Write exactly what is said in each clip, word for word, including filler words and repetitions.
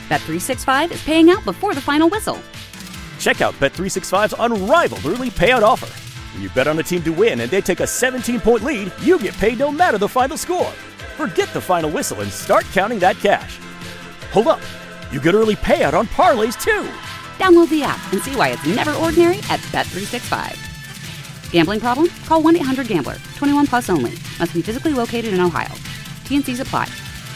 Bet three sixty-five is paying out before the final whistle. Check out Bet three sixty-five's unrivaled early payout offer. When you bet on a team to win and they take a seventeen-point lead, you get paid no matter the final score. Forget the final whistle and start counting that cash. Hold up. You get early payout on parlays, too. Download the app and see why it's never ordinary at Bet three sixty-five. Gambling problem? Call one eight hundred gambler. twenty-one plus only. Must be physically located in Ohio. T N Cs apply.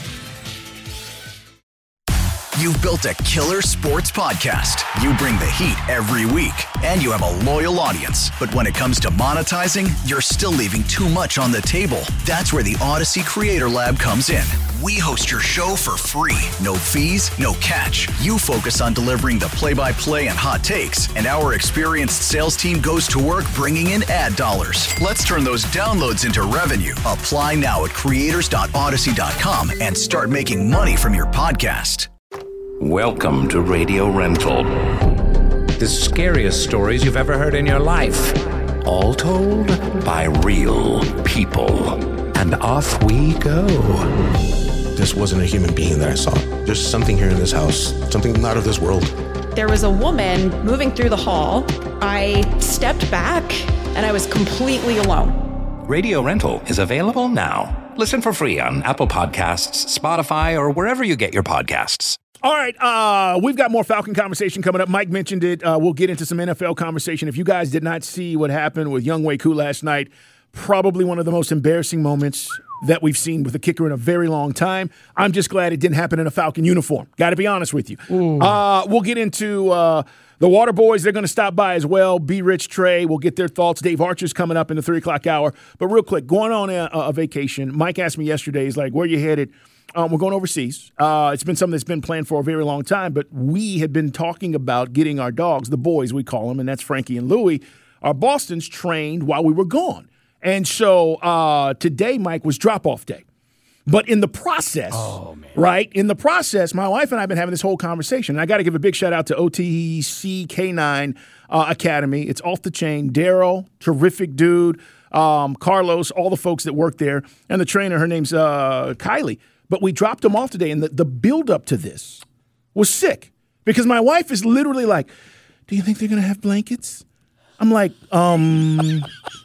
You've built a killer sports podcast. You bring the heat every week, and you have a loyal audience. But when it comes to monetizing, you're still leaving too much on the table. That's where the Odyssey Creator Lab comes in. We host your show for free. No fees, no catch. You focus on delivering the play-by-play and hot takes, and our experienced sales team goes to work bringing in ad dollars. Let's turn those downloads into revenue. Apply now at creators dot odyssey dot com and start making money from your podcast. Welcome to Radio Rental. The scariest stories you've ever heard in your life. All told by real people. And off we go. This wasn't a human being that I saw. There's something here in this house, something not of this world. There was a woman moving through the hall. I stepped back and I was completely alone. Radio Rental is available now. Listen for free on Apple Podcasts, Spotify, or wherever you get your podcasts. All right, uh, we've got more Falcon conversation coming up. Mike mentioned it. Uh, we'll get into some N F L conversation. If you guys did not see what happened with Younghoe Koo last night, probably one of the most embarrassing moments that we've seen with a kicker in a very long time. I'm just glad it didn't happen in a Falcon uniform. Got to be honest with you. Uh, we'll get into uh, the Water Boys. They're going to stop by as well. B. Rich, Trey. We'll get their thoughts. Dave Archer's coming up in the three o'clock hour. But real quick, going on a, a vacation. Mike asked me yesterday, he's like, where you headed? Um, we're going overseas. Uh, it's been something that's been planned for a very long time, but we had been talking about getting our dogs, the boys we call them, and that's Frankie and Louie, our Bostons, trained while we were gone. And so uh, today, Mike, was drop-off day. But in the process, oh, man. right, in the process, my wife and I have been having this whole conversation. And I got to give a big shout-out to O T C K nine uh, Academy. It's off the chain. Daryl, terrific dude. Um, Carlos, all the folks that work there. And the trainer, her name's uh, Kylie. But we dropped them off today, and the, the build-up to this was sick. Because my wife is literally like, do you think they're going to have blankets? I'm like, um,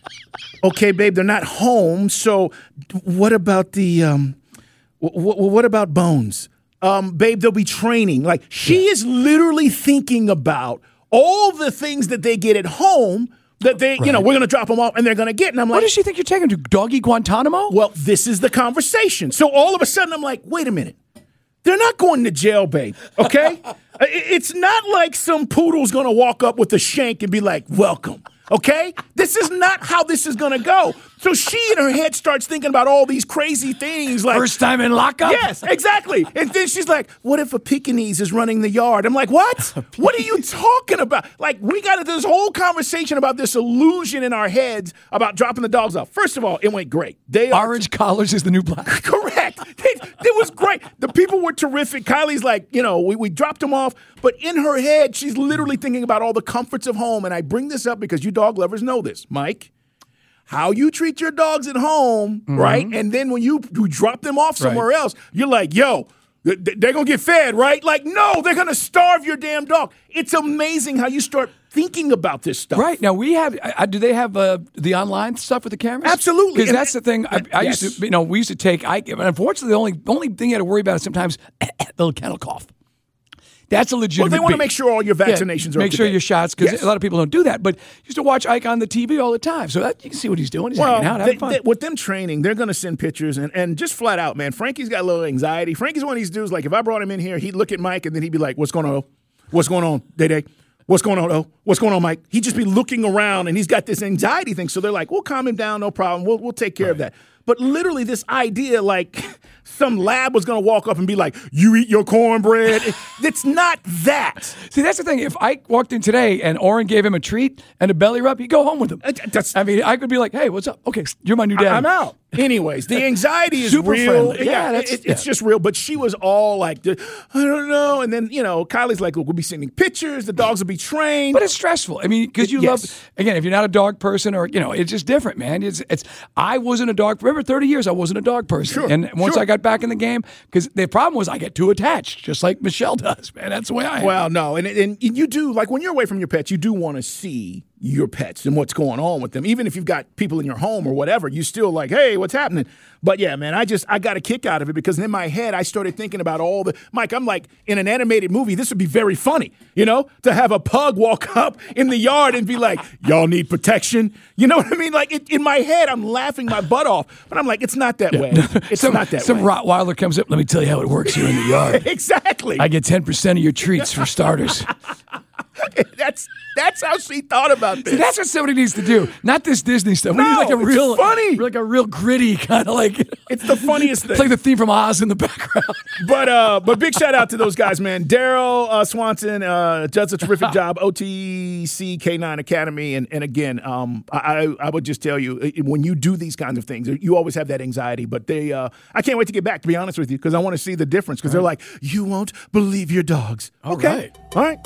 okay, babe, they're not home, so what about the, um, w- w- what about Bones? Um, babe, they'll be training. Like, she yeah. is literally thinking about all the things that they get at home that they, right. you know, we're going to drop them off and they're going to get. And I'm like, what does she think you're taking to doggy Guantanamo? Well, this is the conversation. So all of a sudden I'm like, wait a minute. They're not going to jail, babe, okay? It's not like some poodle's going to walk up with a shank and be like, welcome, okay? This is not how this is going to go. So she in her head starts thinking about all these crazy things. Like first time in lockup? Yes, exactly. And then she's like, what if a Pekingese is running the yard? I'm like, what? What are you talking about? Like, we got into this whole conversation about this illusion in our heads about dropping the dogs off. First of all, it went great. They Orange t- collars is the new black. Correct. It, it was great. The people were terrific. Kylie's like, you know, we, we dropped them off. But in her head, she's literally thinking about all the comforts of home. And I bring this up because you dog lovers know this, Mike. How you treat your dogs at home, mm-hmm. right? And then when you, you drop them off somewhere right. else, you're like, yo, they're going to get fed, right? Like, no, they're going to starve your damn dog. It's amazing how you start thinking about this stuff. Right. Now, we have, uh, do they have uh, the online stuff with the cameras? Absolutely. Because that's the thing. I, I yes. used to, you know, we used to take, I, unfortunately, the only, only thing you had to worry about is sometimes the kennel cough. That's a legitimate. Well, they want to beat. make sure all your vaccinations yeah, are make sure your shots, because yes. a lot of people don't do that. But you used to watch Ike on the T V all the time, so that, you can see what he's doing. He's well, hanging out, having they, fun. They, with them training, they're going to send pictures and, and just flat out, man. Frankie's got a little anxiety. Frankie's one of these dudes. Like if I brought him in here, he'd look at Mike and then he'd be like, "What's going on? What's going on, Day Day? What's going on? Oh, what's going on, Mike?" He'd just be looking around and he's got this anxiety thing. So they're like, "We'll calm him down, no problem. We'll we'll take care right. of that." But literally, this idea, like some lab was going to walk up and be like, "You eat your cornbread." It's not that. See, that's the thing. If Ike walked in today and Oren gave him a treat and a belly rub, he'd go home with him. That's, I mean, I could be like, "Hey, what's up? Okay, you're my new dad." I'm out. Anyways, the anxiety is super real. Friendly. Yeah, yeah that's, it, yeah. it's just real. But she was all like, "I don't know." And then, you know, Kylie's like, "Look, we'll be sending pictures. The dogs will be trained." But it's stressful. I mean, because you yes. love, again, if you're not a dog person or, you know, it's just different, man. It's, it's. I wasn't a dog. Remember, thirty years I wasn't a dog person. Sure. And once sure. I got back in the game because the problem was I get too attached, just like Michelle does, man. That's the way I am. Well, no, and, and you do, like when you're away from your pets, you do want to see your pets and what's going on with them. Even if you've got people in your home or whatever, you still like, hey, what's happening? But yeah, man, I just, I got a kick out of it because in my head, I started thinking about all the, Mike, I'm like, in an animated movie, this would be very funny, you know, to have a pug walk up in the yard and be like, y'all need protection. You know what I mean? Like it, in my head, I'm laughing my butt off, but I'm like, it's not that yeah. way. It's some, not that some way. Some Rottweiler comes up, let me tell you how it works here in the yard. Exactly. I get ten percent of your treats for starters. That's that's how she thought about this. See, that's what somebody needs to do. Not this Disney stuff. We No, need like a it's real funny. like a real gritty kind of like. It's the funniest thing. Play the theme from Oz in the background. But uh, but big shout out to those guys, man. Daryl uh, Swanson uh, does a terrific job. O T C K nine Academy, and and again, um, I I would just tell you when you do these kinds of things, you always have that anxiety. But they, uh, I can't wait to get back. To be honest with you, because I want to see the difference. Because they're like, you won't believe your dogs. All okay, right. all right.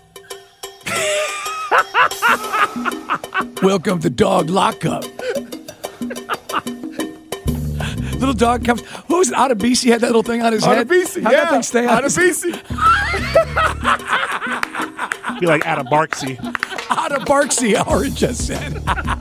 Welcome to Dog Lockup. Little dog comes. Who was it? Adebisi had that little thing on his head. Adebisi, How'd yeah. that thing stay on his head? Adebisi. Be like Adabarksy. Adabarksy, Howard just said.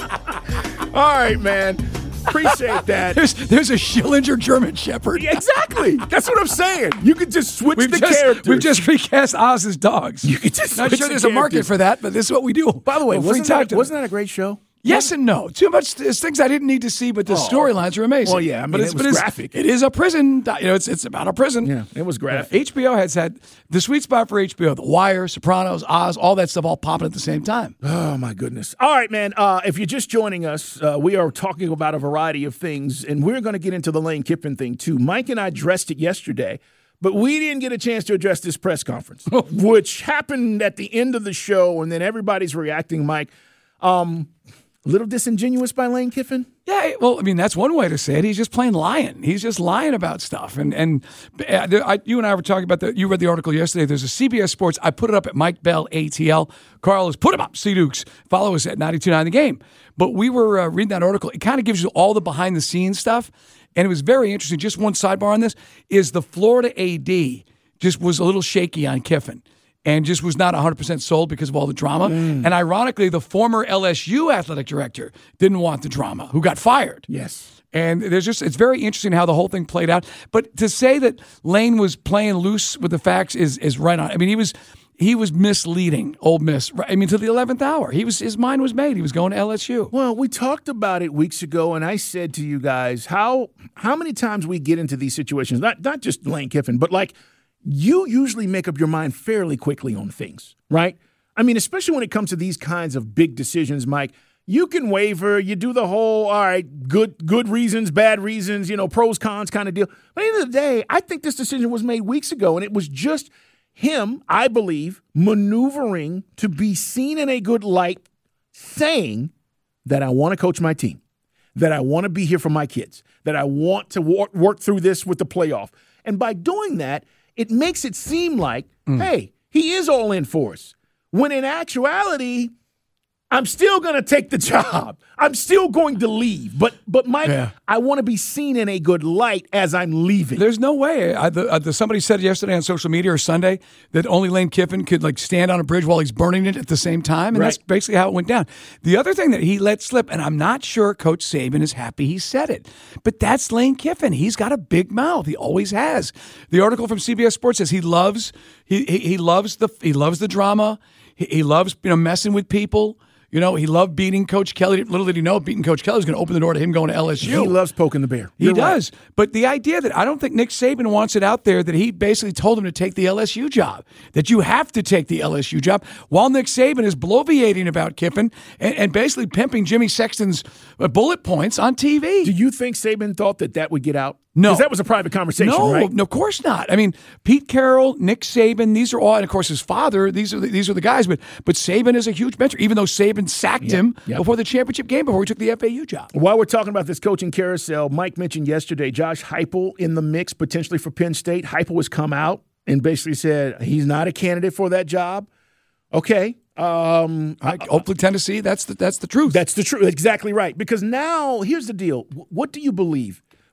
All right, man. Appreciate that. There's there's a Schillinger German Shepherd. Yeah, exactly. That's what I'm saying. You could just switch We've the just, characters. We've just recast Oz's dogs. You could just Not switch sure the there's a market characters. for that, but this is what we do. By the way, We'll wasn't free that, time wasn't that a great show? Yes and no. Too much. There's things I didn't need to see, but the Oh. storylines are amazing. Well, yeah, I mean, but it it's, was but it's, graphic. It is a prison. You know, it's it's about a prison. Yeah, it was graphic. H B O has had the sweet spot for H B O. The Wire, Sopranos, Oz, all that stuff all popping at the same time. Oh, my goodness. All right, man. Uh, if you're just joining us, uh, we are talking about a variety of things, and we're going to get into the Lane Kiffin thing, too. Mike and I addressed it yesterday, but we didn't get a chance to address this press conference, which happened at the end of the show, and then everybody's reacting, Mike. Um, a little disingenuous by Lane Kiffin? Yeah, well, I mean, that's one way to say it. He's just plain lying. He's just lying about stuff. And and uh, I, you and I were talking about that. You read the article yesterday. There's a C B S Sports. I put it up at Mike Bell A T L. Carlos, put him up. C Dukes. Follow us at ninety-two point nine The Game. But we were uh, reading that article. It kind of gives you all the behind the scenes stuff. And it was very interesting. Just one sidebar on this is the Florida A D just was a little shaky on Kiffin. And just was not one hundred percent sold because of all the drama. Mm. And ironically, the former L S U athletic director didn't want the drama, who got fired. Yes. And there's just it's very interesting how the whole thing played out. But to say that Lane was playing loose with the facts is is right on. I mean, he was he was misleading Ole Miss. I mean, to the eleventh hour, he was his mind was made. He was going to L S U. Well, we talked about it weeks ago, and I said to you guys how how many times we get into these situations, not not just Lane Kiffin, but like. You usually make up your mind fairly quickly on things, right? I mean, especially when it comes to these kinds of big decisions, Mike, you can waver. You do the whole, all right, good good reasons, bad reasons, you know, pros, cons kind of deal. But at the end of the day, I think this decision was made weeks ago, and it was just him, I believe, maneuvering to be seen in a good light, saying that I want to coach my team, that I want to be here for my kids, that I want to work, work through this with the playoff. And by doing that, it makes it seem like, mm. hey, he is all in for us. When in actuality, I'm still going to take the job. I'm still going to leave. But, but Mike, yeah. I want to be seen in a good light as I'm leaving. There's no way. I, the, uh, the, somebody said yesterday on social media or Sunday that only Lane Kiffin could like stand on a bridge while he's burning it at the same time. And right. that's basically how it went down. The other thing that he let slip, and I'm not sure Coach Saban is happy he said it, but that's Lane Kiffin. He's got a big mouth. He always has. The article from C B S Sports says he loves he he, he loves the he loves the drama. He, he loves you know messing with people. You know, he loved beating Coach Kelly. Little did he know, beating Coach Kelly was going to open the door to him going to L S U. He loves poking the bear. You're he right. does. But the idea that I don't think Nick Saban wants it out there that he basically told him to take the L S U job, that you have to take the L S U job, while Nick Saban is bloviating about Kiffin and, and basically pimping Jimmy Sexton's bullet points on T V. Do you think Saban thought that that would get out? No. Because that was a private conversation, no, right? No, of course not. I mean, Pete Carroll, Nick Saban, these are all, and of course his father, these are the, these are the guys, but but Saban is a huge mentor, even though Saban sacked yep, him yep. before the championship game, before he took the F A U job. While we're talking about this coaching carousel, Mike mentioned yesterday Josh Heupel in the mix potentially for Penn State. Heupel has come out and basically said he's not a candidate for that job. Okay. Um, I, hopefully Tennessee, that's the, that's the truth. That's the truth. Exactly right. Because now, here's the deal. What do you believe?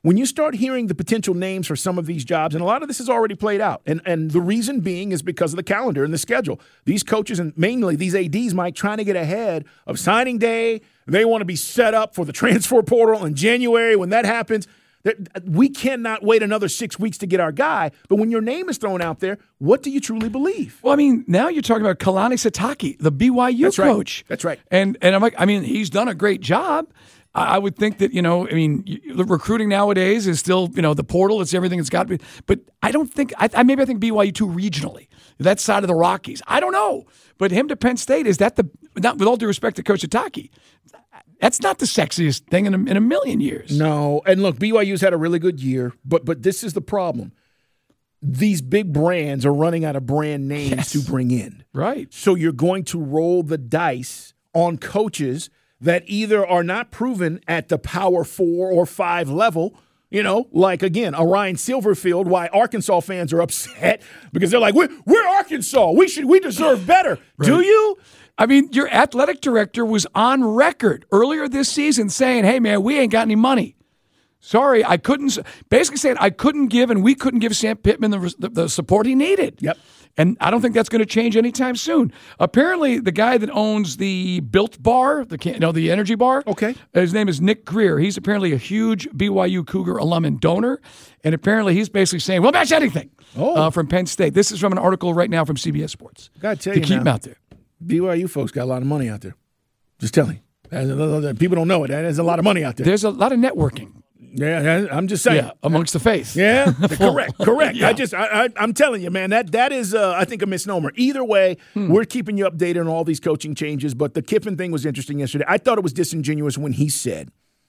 when you start hearing the potential names for some of these jobs, and a lot of this is already played out, and, and the reason being is because of the calendar and the schedule. These coaches and mainly these A Ds, Mike, trying to get ahead of signing day. They want to be set up for the transfer portal in January. When that happens, we cannot wait another six weeks to get our guy. But when your name is thrown out there, what do you truly believe? Well, I mean, now you're talking about Kalani Sitake, the B Y U That's coach. Right. That's right. And and I'm like, I mean, he's done a great job. I would think that, you know, I mean, the recruiting nowadays is still, you know, the portal. It's everything it's got to be. But I don't think, I, I maybe I think B Y U too regionally, that side of the Rockies. I don't know. But him to Penn State, is that the, not with all due respect to Coach Sitake, that's not the sexiest thing in a, in a million years. No. And look, B Y U's had a really good year, but but this is the problem. These big brands are running out of brand names yes. to bring in. Right. So you're going to roll the dice on coaches that either are not proven at the power four or five level, you know, like, again, a Ryan Silverfield, why Arkansas fans are upset because they're like, we're, we're Arkansas. We should, we deserve better. Right. Do you? I mean, your athletic director was on record earlier this season saying, hey, man, we ain't got any money. Sorry, I couldn't – basically saying I couldn't give and we couldn't give Sam Pittman the, the, the support he needed. Yep. And I don't think that's going to change anytime soon. Apparently, the guy that owns the Built Bar, the you know, the energy bar, okay, his name is Nick Greer. He's apparently a huge B Y U Cougar alum and donor. And apparently he's basically saying, we'll match anything oh. uh, from Penn State. This is from an article right now from C B S Sports. Got to tell to you keep now, him out there. B Y U folks got a lot of money out there. Just telling you. People don't know it. There's a lot of money out there. There's a lot of networking. Yeah, I'm just saying. Yeah, amongst the faith. Yeah, correct, correct. yeah. I just, I, I, I'm telling you, man, that that is, uh, I think, a misnomer. Either way, hmm. we're keeping you updated on all these coaching changes. But the Kiffin thing was interesting yesterday. I thought it was disingenuous when he said,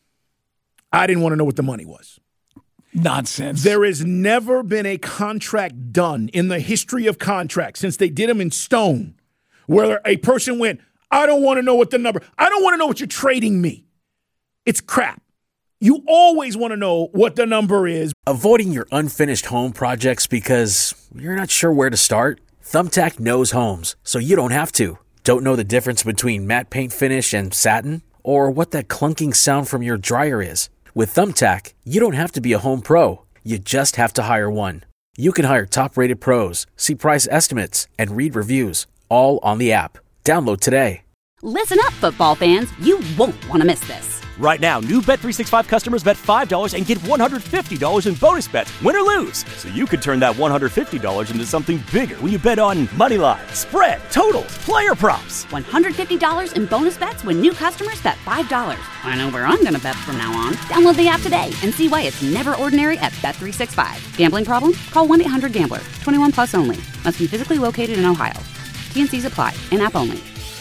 "I didn't want to know what the money was." Nonsense. There has never been a contract done in the history of contracts since they did them in stone, where a person went, "I don't want to know what the number. I don't want to know what you're trading me." It's crap. You always want to know what the number is. Avoiding your unfinished home projects because you're not sure where to start? Thumbtack knows homes, so you don't have to. Don't know the difference between matte paint finish and satin? Or what that clunking sound from your dryer is? With Thumbtack, you don't have to be a home pro. You just have to hire one. You can hire top-rated pros, see price estimates, and read reviews, all on the app. Download today. Listen up, football fans. You won't want to miss this. Right now, new Bet three sixty-five customers bet five dollars and get one hundred fifty dollars in bonus bets, win or lose. So you could turn that one hundred fifty dollars into something bigger when you bet on money line, spread, totals, player props. one hundred fifty dollars in bonus bets when new customers bet five dollars. I know where I'm going to bet from now on. Download the app today and see why it's never ordinary at Bet three sixty-five. Gambling problem? Call one eight hundred gambler. twenty-one plus only. Must be physically located in Ohio. T N Cs apply. In-app only.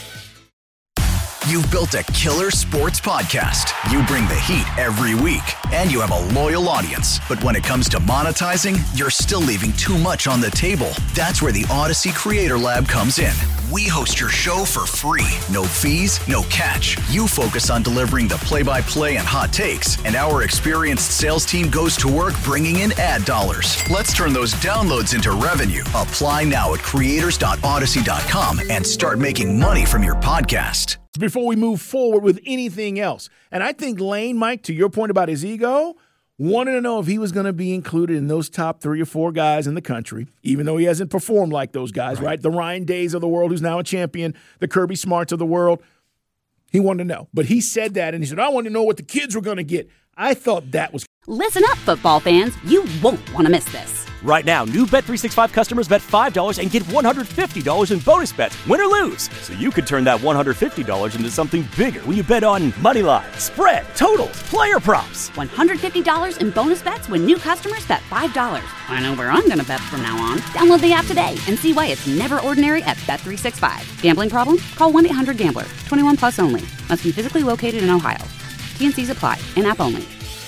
You've built a killer sports podcast. You bring the heat every week, and you have a loyal audience. But when it comes to monetizing, you're still leaving too much on the table. That's where the Odyssey Creator Lab comes in. We host your show for free. No fees, no catch. You focus on delivering the play-by-play and hot takes, and our experienced sales team goes to work bringing in ad dollars. Let's turn those downloads into revenue. Apply now at creators dot odyssey dot com and start making money from your podcast. Before we move forward with anything else. And I think Lane, Mike, to your point about his ego, wanted to know if he was going to be included in those top three or four guys in the country, even though he hasn't performed like those guys, right? right? The Ryan Days of the world, who's now a champion, the Kirby Smarts of the world. He wanted to know. But he said that, and he said, I want to know what the kids were going to get. I thought that was... Listen up, football fans. You won't want to miss this. Right now, new Bet three sixty-five customers bet five dollars and get one hundred fifty dollars in bonus bets, win or lose. So you could turn that one hundred fifty dollars into something bigger when you bet on money line, spread, totals, player props. one hundred fifty dollars in bonus bets when new customers bet five dollars. I know where I'm going to bet from now on. Download the app today and see why it's never ordinary at Bet three sixty-five. Gambling problem? Call one eight hundred gambler. twenty-one plus only. Must be physically located in Ohio. T N Cs apply. In-app only.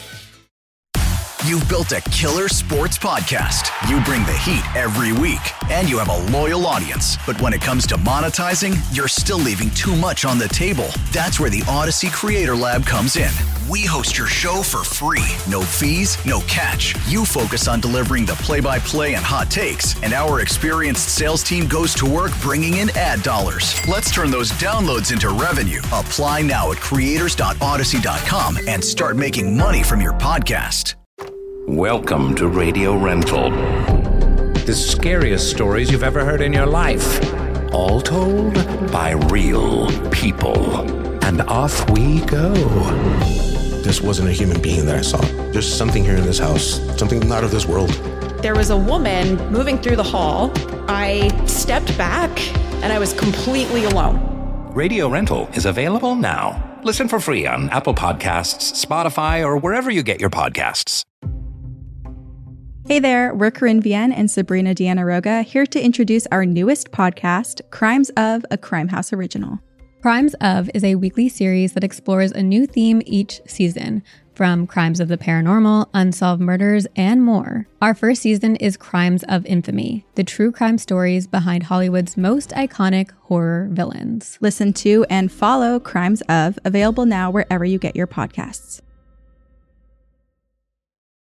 You've built a killer sports podcast. You bring the heat every week, and you have a loyal audience. But when it comes to monetizing, you're still leaving too much on the table. That's where the Odyssey Creator Lab comes in. We host your show for free. No fees, no catch. You focus on delivering the play-by-play and hot takes, and our experienced sales team goes to work bringing in ad dollars. Let's turn those downloads into revenue. Apply now at creators dot odyssey dot com and start making money from your podcast. Welcome to Radio Rental. The scariest stories you've ever heard in your life. All told by real people. And off we go. This wasn't a human being that I saw. There's something here in this house, something not of this world. There was a woman moving through the hall. I stepped back and I was completely alone. Radio Rental is available now. Listen for free on Apple Podcasts, Spotify, or wherever you get your podcasts. Hey there, we're Corinne Vienne and Sabrina Deanna Roga, here to introduce our newest podcast, Crimes of, a Crime House original. Crimes of is a weekly series that explores a new theme each season, from crimes of the paranormal, unsolved murders, and more. Our first season is Crimes of Infamy, the true crime stories behind Hollywood's most iconic horror villains. Listen to and follow Crimes of, available now wherever you get your podcasts.